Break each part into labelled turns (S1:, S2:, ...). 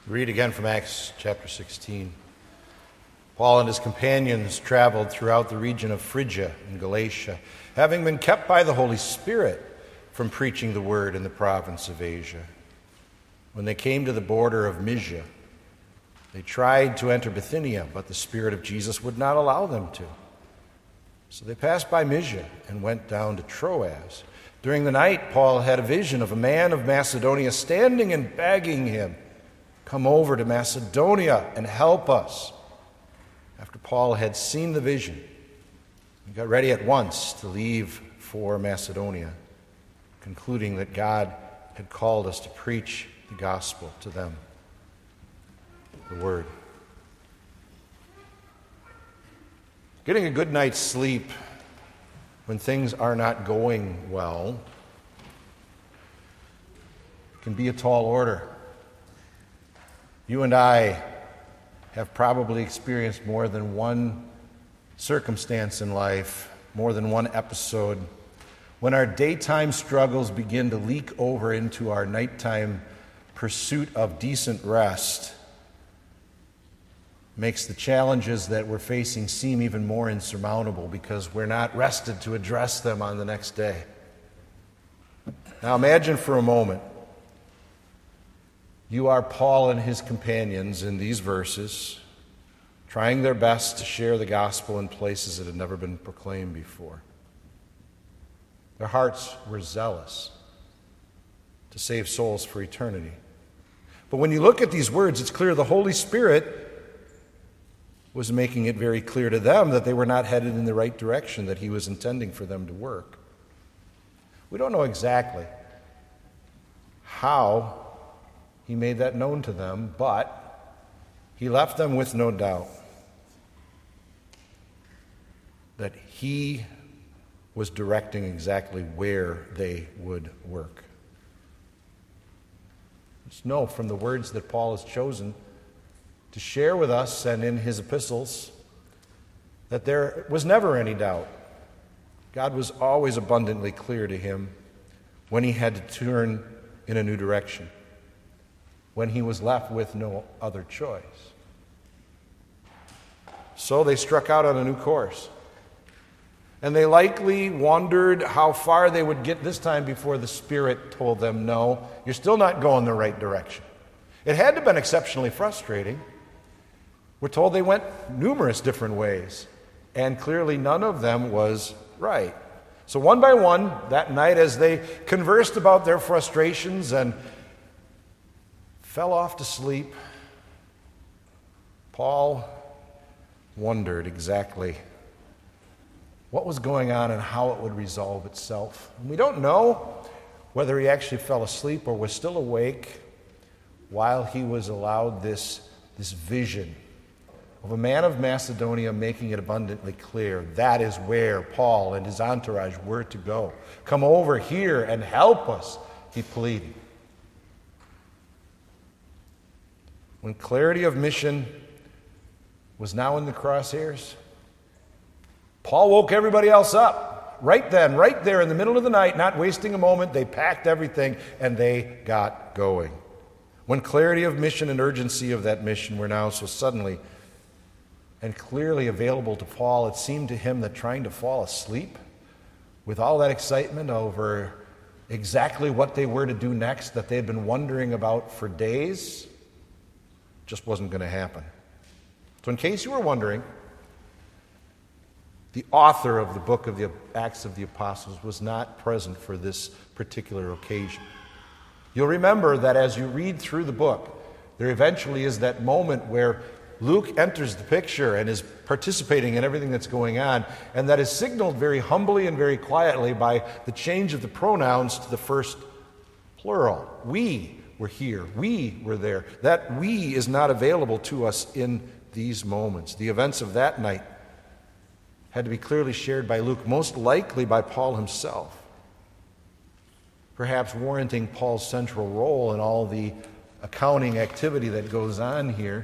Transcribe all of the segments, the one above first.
S1: Read again from Acts chapter 16. Paul and his companions traveled throughout the region of Phrygia and Galatia, having been kept by the Holy Spirit from preaching the word in the province of Asia. When they came to the border of Mysia, they tried to enter Bithynia, but the Spirit of Jesus would not allow them to. So they passed by Mysia and went down to Troas. During the night, Paul had a vision of a man of Macedonia standing and begging him, "Come over to Macedonia and help us." After Paul had seen the vision, he got ready at once to leave for Macedonia, concluding that God had called us to preach the gospel to them. The word. Getting a good night's sleep when things are not going well can be a tall order. You and I have probably experienced more than one circumstance in life, more than one episode, when our daytime struggles begin to leak over into our nighttime pursuit of decent rest. Makes the challenges that we're facing seem even more insurmountable because we're not rested to address them on the next day. Now imagine for a moment you are Paul and his companions in these verses, trying their best to share the gospel in places that had never been proclaimed before. Their hearts were zealous to save souls for eternity. But when you look at these words, it's clear the Holy Spirit was making it very clear to them that they were not headed in the right direction that he was intending for them to work. We don't know exactly how he made that known to them, but he left them with no doubt that he was directing exactly where they would work. Just know from the words that Paul has chosen to share with us and in his epistles that there was never any doubt. God was always abundantly clear to him when he had to turn in a new direction, when he was left with no other choice. So they struck out on a new course. And they likely wondered how far they would get this time before the Spirit told them, "No, you're still not going the right direction." It had to have been exceptionally frustrating. We're told they went numerous different ways, and clearly none of them was right. So one by one, that night as they conversed about their frustrations and fell off to sleep, Paul wondered exactly what was going on and how it would resolve itself. And we don't know whether he actually fell asleep or was still awake while he was allowed this vision of a man of Macedonia making it abundantly clear that is where Paul and his entourage were to go. "Come over here and help us," he pleaded. When clarity of mission was now in the crosshairs, Paul woke everybody else up. Right then, right there in the middle of the night, not wasting a moment, they packed everything and they got going. When clarity of mission and urgency of that mission were now so suddenly and clearly available to Paul, it seemed to him that trying to fall asleep with all that excitement over exactly what they were to do next that they had been wondering about for days just wasn't going to happen. So in case you were wondering, the author of the book of the Acts of the Apostles was not present for this particular occasion. You'll remember that as you read through the book, there eventually is that moment where Luke enters the picture and is participating in everything that's going on, and that is signaled very humbly and very quietly by the change of the pronouns to the first plural. We were here. We were there. That we is not available to us in these moments. The events of that night had to be clearly shared by Luke, most likely by Paul himself, perhaps warranting Paul's central role in all the accounting activity that goes on here.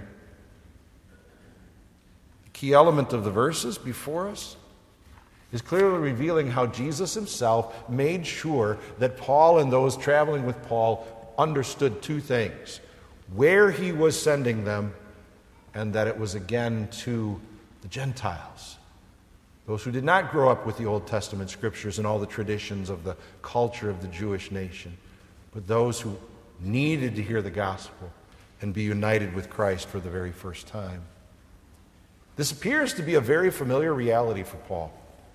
S1: The key element of the verses before us is clearly revealing how Jesus himself made sure that Paul and those traveling with Paul understood two things. where he was sending them, and that it was again to the Gentiles, those who did not grow up with the Old Testament scriptures and all the traditions of the culture of the Jewish nation, but those who needed to hear the gospel and be united with Christ for the very first time. This appears to be a very familiar reality for Paul.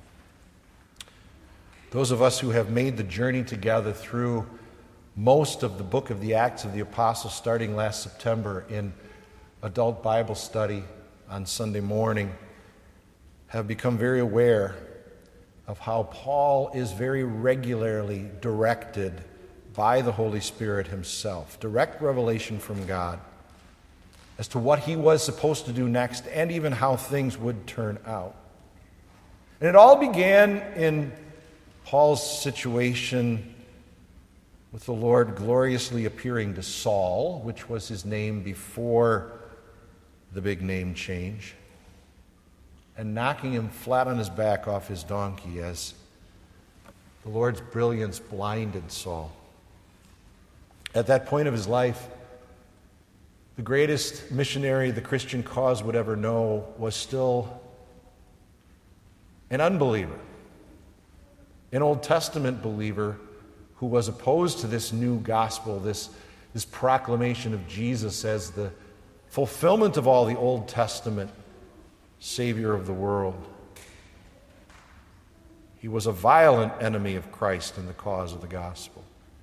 S1: Those of us who have made the journey together through most of the book of the Acts of the Apostles starting last September in adult Bible study on Sunday morning have become very aware of how Paul is very regularly directed by the Holy Spirit himself, direct revelation from God as to what he was supposed to do next and even how things would turn out. And it all began in Paul's situation with the Lord gloriously appearing to Saul, which was his name before the big name change, and knocking him flat on his back off his donkey as the Lord's brilliance blinded Saul. At that point of his life, the greatest missionary the Christian cause would ever know was still an unbeliever, an Old Testament believer who was opposed to this new gospel, this proclamation of Jesus as the fulfillment of all the Old Testament Savior of the world. He was a violent enemy of Christ and the cause of the gospel.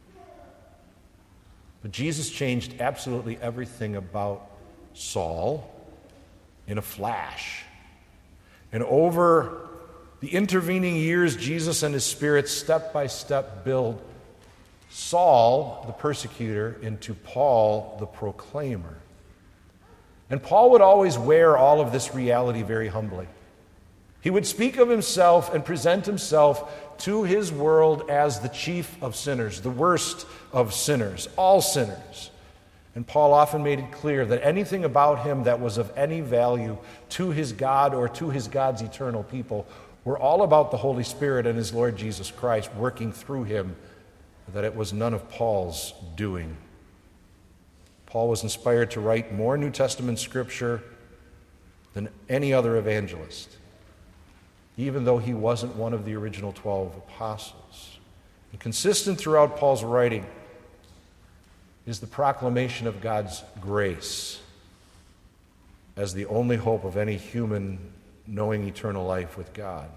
S1: But Jesus changed absolutely everything about Saul in a flash. And over the intervening years, Jesus and his Spirit step by step build Saul, the persecutor, into Paul, the proclaimer. And Paul would always wear all of this reality very humbly. He would speak of himself and present himself to his world as the chief of sinners, the worst of sinners, all sinners. And Paul often made it clear that anything about him that was of any value to his God or to his God's eternal people were all about the Holy Spirit and his Lord Jesus Christ working through him, that it was none of Paul's doing. Paul was inspired to write more New Testament scripture than any other evangelist, even though he wasn't one of the original 12 apostles. And consistent throughout Paul's writing is the proclamation of God's grace as the only hope of any human knowing eternal life with God.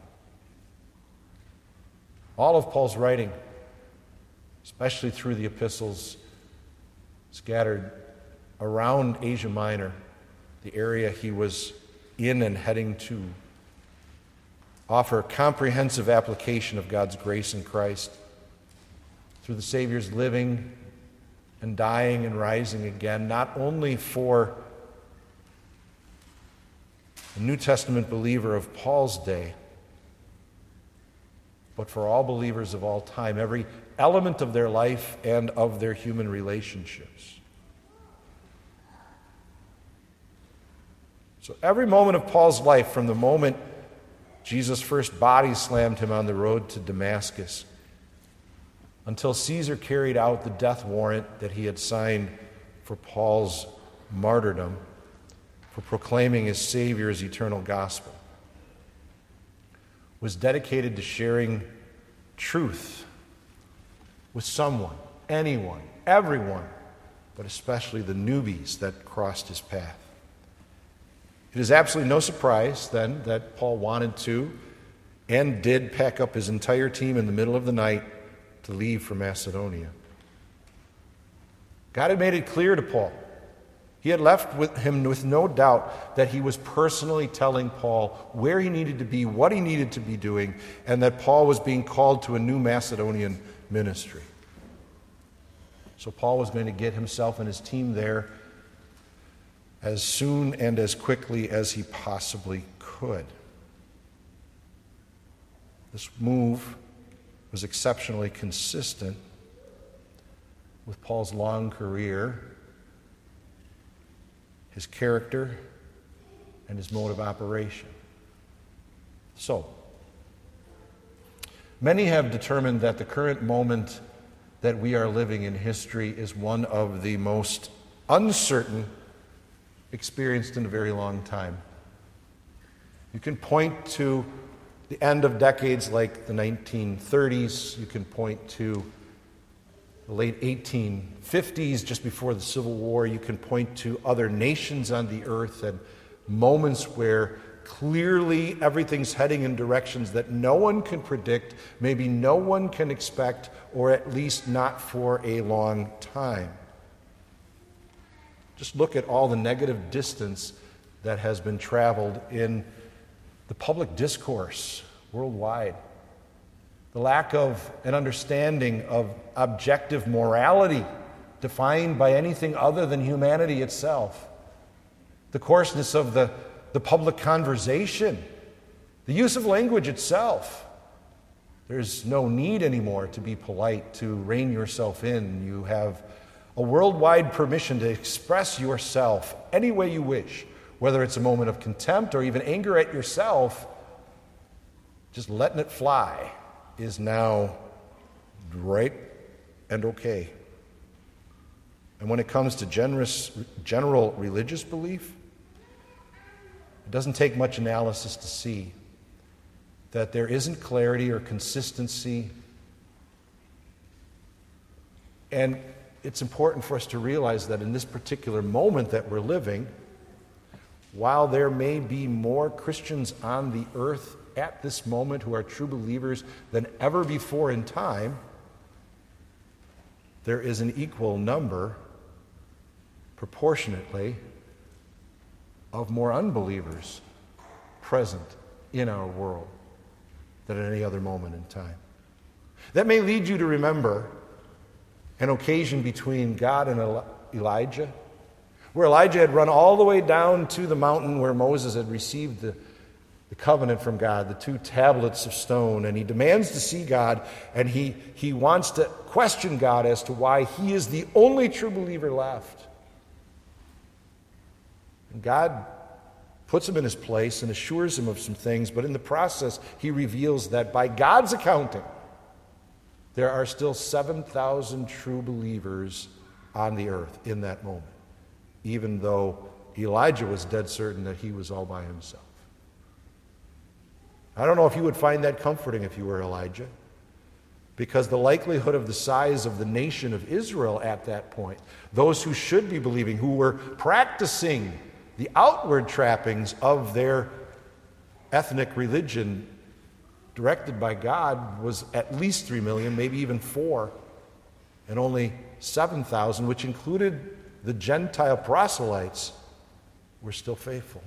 S1: All of Paul's writing, especially through the epistles scattered around Asia Minor, the area he was in and heading to, offer a comprehensive application of God's grace in Christ through the Savior's living and dying and rising again, not only for the New Testament believer of Paul's day, but for all believers of all time, every element of their life and of their human relationships. So every moment of Paul's life, from the moment Jesus' first body slammed him on the road to Damascus, until Caesar carried out the death warrant that he had signed for Paul's martyrdom, for proclaiming his Savior's eternal gospel, was dedicated to sharing truth with someone, anyone, everyone, but especially the newbies that crossed his path. It is absolutely no surprise, then, that Paul wanted to and did pack up his entire team in the middle of the night to leave for Macedonia. God had made it clear to Paul. He had left him with no doubt that he was personally telling Paul where he needed to be, what he needed to be doing, and that Paul was being called to a new Macedonian ministry. So Paul was going to get himself and his team there as soon and as quickly as he possibly could. This move was exceptionally consistent with Paul's long career, his character, and his mode of operation. So, many have determined that the current moment that we are living in history is one of the most uncertain experienced in a very long time. You can point to the end of decades like the 1930s. You can point to the late 1850s, just before the Civil War. You can point to other nations on the earth and moments where clearly everything's heading in directions that no one can predict, maybe no one can expect, or at least not for a long time. Just look at all the negative distance that has been traveled in the public discourse worldwide. The lack of an understanding of objective morality defined by anything other than humanity itself. The coarseness of the public conversation, the use of language itself. There's no need anymore to be polite, to rein yourself in. You have a worldwide permission to express yourself any way you wish, whether it's a moment of contempt or even anger at yourself. Just letting it fly is now right and okay. And when it comes to general religious belief, it doesn't take much analysis to see that there isn't clarity or consistency. And it's important for us to realize that in this particular moment that we're living, while there may be more Christians on the earth at this moment who are true believers than ever before in time, there is an equal number, proportionately, of more unbelievers present in our world than at any other moment in time. That may lead you to remember an occasion between God and Elijah, where Elijah had run all the way down to the mountain where Moses had received the covenant from God, the 2 tablets of stone, and he demands to see God, and he wants to question God as to why he is the only true believer left. And God puts him in his place and assures him of some things, but in the process, he reveals that by God's accounting, there are still 7,000 true believers on the earth in that moment, even though Elijah was dead certain that he was all by himself. I don't know if you would find that comforting if you were Elijah, because the likelihood of the size of the nation of Israel at that point, those who should be believing, who were practicing the outward trappings of their ethnic religion directed by God, was at least 3 million, maybe even 4, and only 7,000, which included the Gentile proselytes, were still faithful.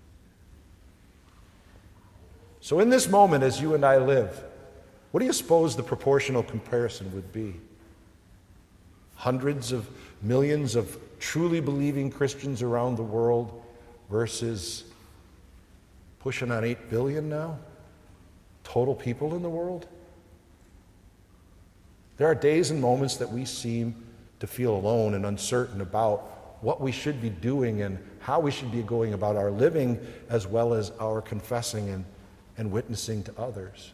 S1: So in this moment, as you and I live, what do you suppose the proportional comparison would be? Hundreds of millions of truly believing Christians around the world versus pushing on 8 billion now? Total people in the world? There are days and moments that we seem to feel alone and uncertain about what we should be doing and how we should be going about our living, as well as our confessing and witnessing to others.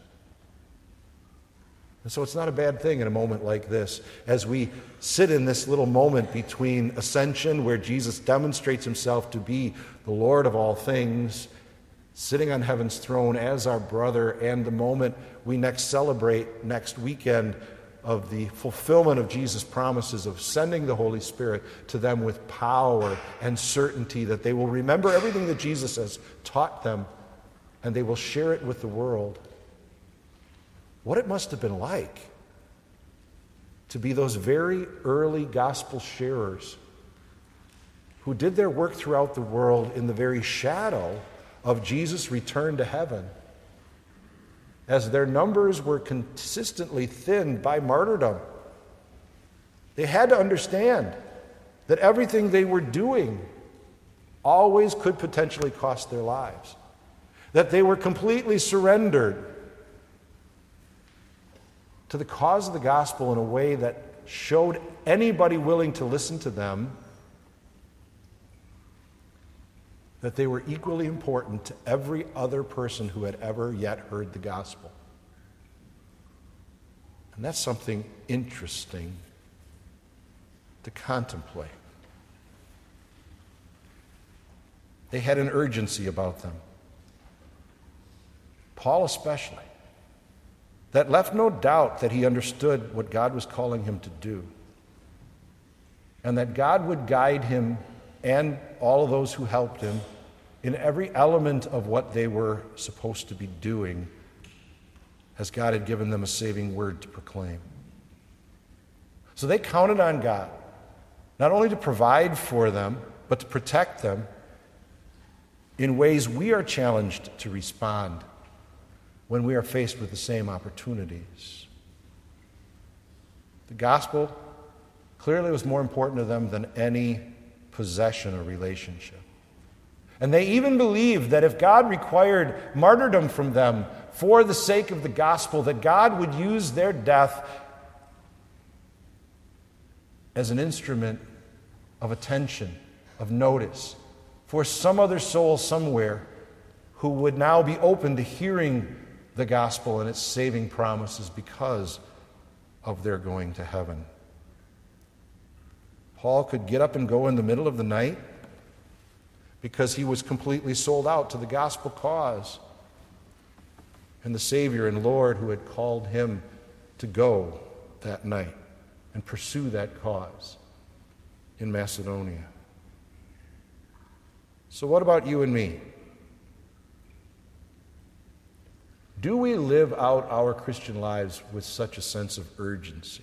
S1: And so it's not a bad thing in a moment like this, as we sit in this little moment between ascension, where Jesus demonstrates himself to be the Lord of all things, sitting on heaven's throne as our brother, and the moment we next celebrate next weekend of the fulfillment of Jesus' promises of sending the Holy Spirit to them with power and certainty that they will remember everything that Jesus has taught them, and they will share it with the world. What it must have been like to be those very early gospel sharers who did their work throughout the world in the very shadow of Jesus' return to heaven, as their numbers were consistently thinned by martyrdom. They had to understand that everything they were doing always could potentially cost their lives, that they were completely surrendered to the cause of the gospel in a way that showed anybody willing to listen to them that they were equally important to every other person who had ever yet heard the gospel. And that's something interesting to contemplate. They had an urgency about them. Paul especially. That left no doubt that he understood what God was calling him to do. And that God would guide him and all of those who helped him in every element of what they were supposed to be doing, as God had given them a saving word to proclaim. So they counted on God, not only to provide for them, but to protect them in ways we are challenged to respond when we are faced with the same opportunities. The gospel clearly was more important to them than any possession or relationship. And they even believed that if God required martyrdom from them for the sake of the gospel, that God would use their death as an instrument of attention, of notice, for some other soul somewhere who would now be open to hearing the gospel and its saving promises because of their going to heaven. Paul could get up and go in the middle of the night because he was completely sold out to the gospel cause and the Savior and Lord who had called him to go that night and pursue that cause in Macedonia. So what about you and me? Do we live out our Christian lives with such a sense of urgency?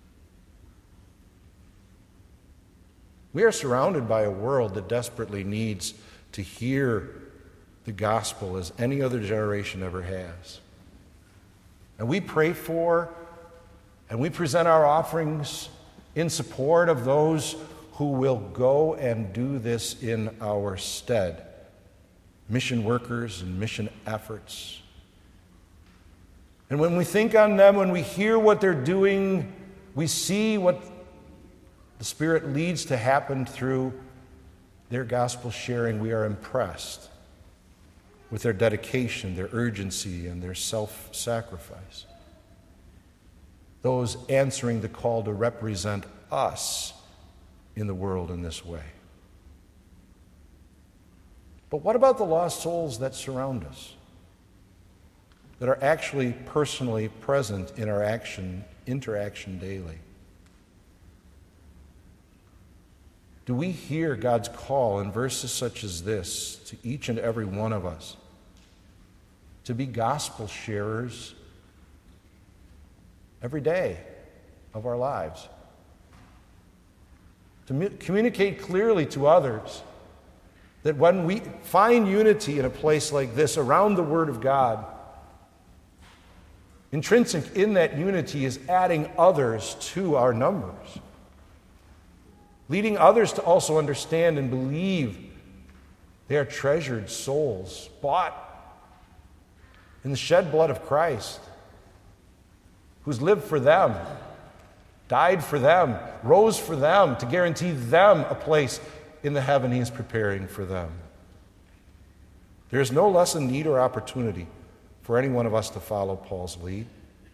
S1: We are surrounded by a world that desperately needs to hear the gospel as any other generation ever has. And we pray for and we present our offerings in support of those who will go and do this in our stead. Mission workers and mission efforts. And when we think on them, when we hear what they're doing, we see what the Spirit leads to happen through their gospel sharing, we are impressed with their dedication, their urgency, and their self-sacrifice. Those answering the call to represent us in the world in this way. But what about the lost souls that surround us, that are actually personally present in our interaction daily? Do we hear God's call in verses such as this to each and every one of us to be gospel sharers every day of our lives? To communicate clearly to others that when we find unity in a place like this around the Word of God, intrinsic in that unity is adding others to our numbers. Leading others to also understand and believe they are treasured souls, bought in the shed blood of Christ, who's lived for them, died for them, rose for them, to guarantee them a place in the heaven He is preparing for them. There is no less a need or opportunity for any one of us to follow Paul's lead.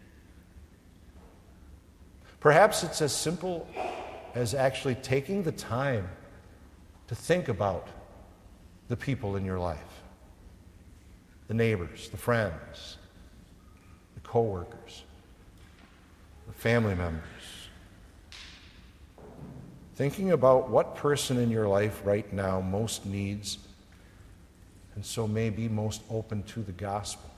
S1: Perhaps it's as simple as actually taking the time to think about the people in your life, the neighbors, the friends, the co-workers, the family members. Thinking about what person in your life right now most needs and so may be most open to the gospel.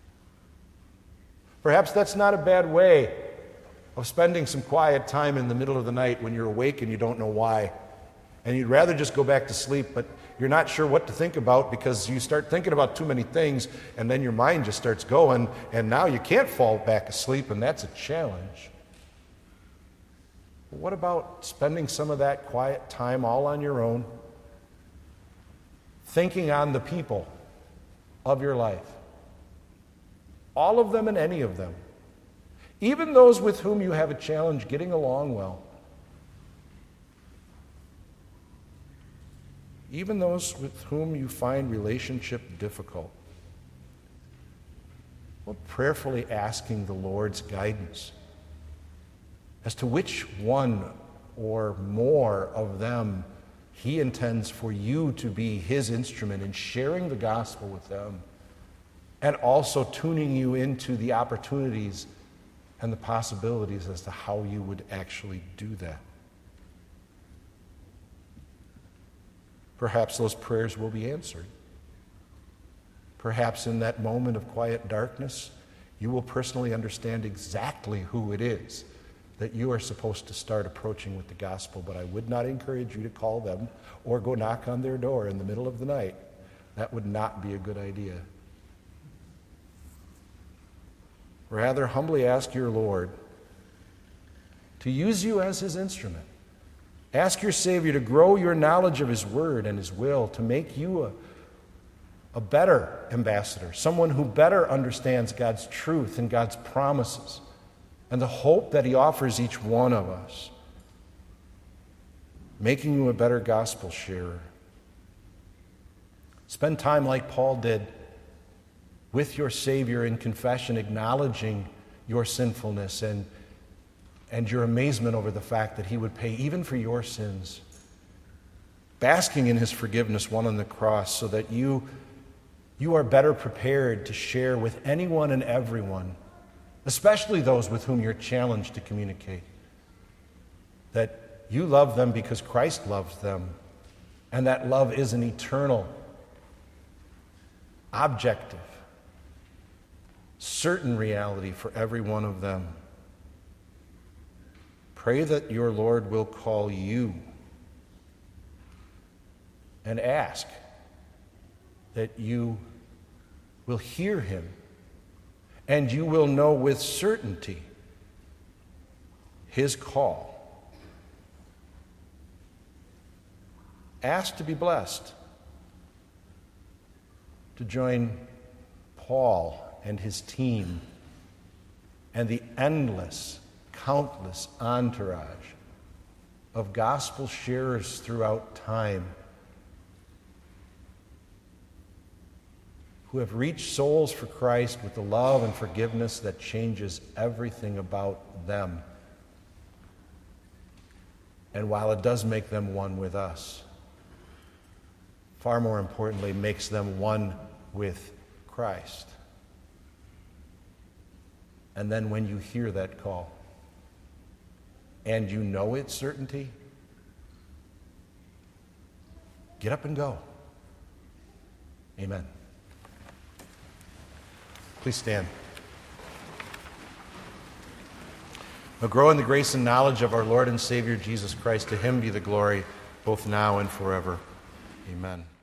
S1: Perhaps that's not a bad way of spending some quiet time in the middle of the night when you're awake and you don't know why. And you'd rather just go back to sleep, but you're not sure what to think about because you start thinking about too many things and then your mind just starts going and now you can't fall back asleep, and that's a challenge. But what about spending some of that quiet time all on your own, thinking on the people of your life? All of them and any of them. Even those with whom you have a challenge getting along well. Even those with whom you find relationship difficult. Well, prayerfully asking the Lord's guidance as to which one or more of them He intends for you to be his instrument in sharing the gospel with them and also tuning you into the opportunities and the possibilities as to how you would actually do that. Perhaps those prayers will be answered. Perhaps in that moment of quiet darkness, you will personally understand exactly who it is that you are supposed to start approaching with the gospel. But I would not encourage you to call them or go knock on their door in the middle of the night. That would not be a good idea. Rather, humbly ask your Lord to use you as his instrument. Ask your Savior to grow your knowledge of his word and his will, to make you a better ambassador, someone who better understands God's truth and God's promises and the hope that he offers each one of us, making you a better gospel sharer. Spend time like Paul did with your Savior in confession, acknowledging your sinfulness and your amazement over the fact that he would pay even for your sins, basking in his forgiveness won on the cross so that you are better prepared to share with anyone and everyone, especially those with whom you're challenged to communicate, that you love them because Christ loves them, and that love is an eternal, objective, certain reality for every one of them. Pray that your Lord will call you, and ask that you will hear him and you will know with certainty his call. Ask to be blessed, to join Paul and his team and the endless, countless entourage of gospel sharers throughout time who have reached souls for Christ with the love and forgiveness that changes everything about them. And while it does make them one with us, far more importantly, makes them one with Christ. And then when you hear that call, and you know its certainty, get up and go. Amen. Please stand. Now grow in the grace and knowledge of our Lord and Savior Jesus Christ. To him be the glory, both now and forever. Amen.